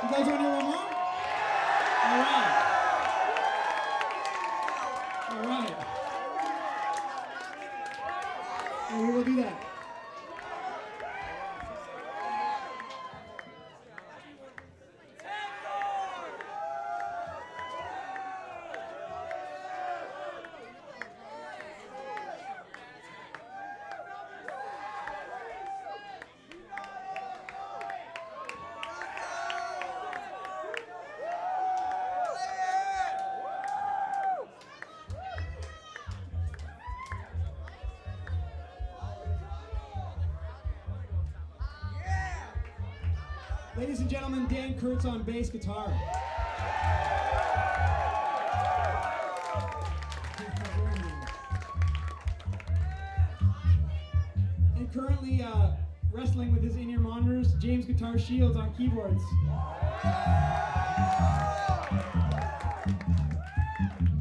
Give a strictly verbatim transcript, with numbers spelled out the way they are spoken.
You guys want to hear one more? All right. All right. And we will do that. Ladies and gentlemen, Dan Kurtz on bass guitar. And currently uh, wrestling with his in-ear monitors, James Guitar Shields on keyboards.